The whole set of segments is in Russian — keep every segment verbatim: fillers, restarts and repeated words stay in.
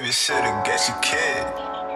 babysitter, get your kid.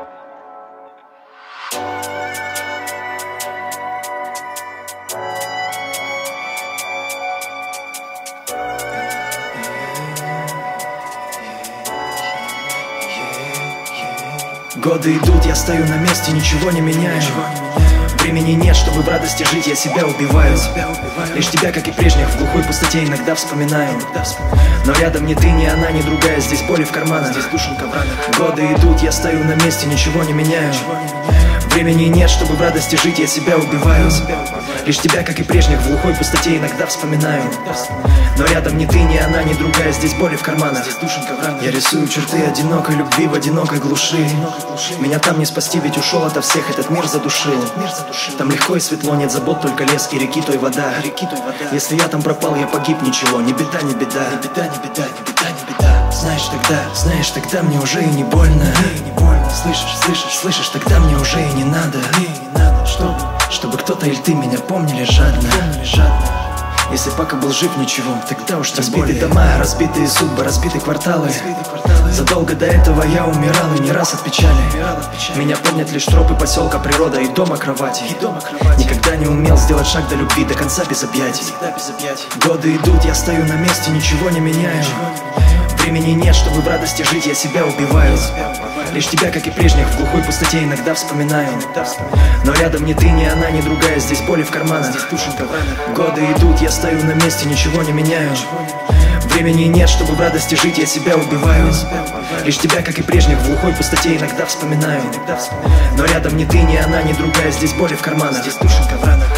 Годы идут, я стою на месте, ничего не меняю. Времени нет, чтобы в радости жить, я себя убиваю. Лишь тебя, как и прежних, в глухой пустоте иногда вспоминаю. Но рядом ни ты, ни она, ни другая, здесь боли в карманах, здесь душенька в ранах. Годы идут, я стою на месте, ничего не меняю. Времени нет, чтобы в радости жить, я себя убиваю. Лишь тебя, как и прежних, в глухой пустоте иногда вспоминаю. Но рядом ни ты, ни она, ни другая, здесь боли в карманах, здесь душенька в ранах. Я рисую черты одинокой любви в одинокой глуши. Меня там не спасти, ведь ушел ото всех, этот мир задушил. Там легко и светло, нет забот, только лес и реки той вода. Если я там пропал, я погиб, ничего, не беда, не беда. Не беда, не беда, не беда, не беда. Знаешь тогда, знаешь тогда мне уже и не больно. Не больно, слышишь, слышишь, слышишь, тогда мне уже и не надо. Не надо, чтобы, чтобы кто-то или ты меня помнили жадно. Помнили жадно. Если пока был жив, ничего, тогда уж тем более. Разбитые дома, разбитые судьбы, разбитые кварталы. Задолго до этого я умирал и не раз от печали. Меня помнят лишь тропы поселка, природа и дома кровати. Никогда не умел сделать шаг до любви, до конца без объятий. Годы идут, я стою на месте, ничего не меняю. Времени нет, чтобы в радости жить, я себя убиваю. Лишь тебя, как и прежних, в глухой пустоте иногда вспоминаю. Но рядом ни ты, ни она, ни другая, здесь боли в карманах. Годы идут, я стою на месте, ничего не меняю. Времени нет, чтобы в радости жить, я себя убиваю. Лишь тебя, как и прежних, в глухой пустоте иногда вспоминаю. Но рядом ни ты, ни она, ни другая, здесь боли в карманах, здесь душенька в ранах.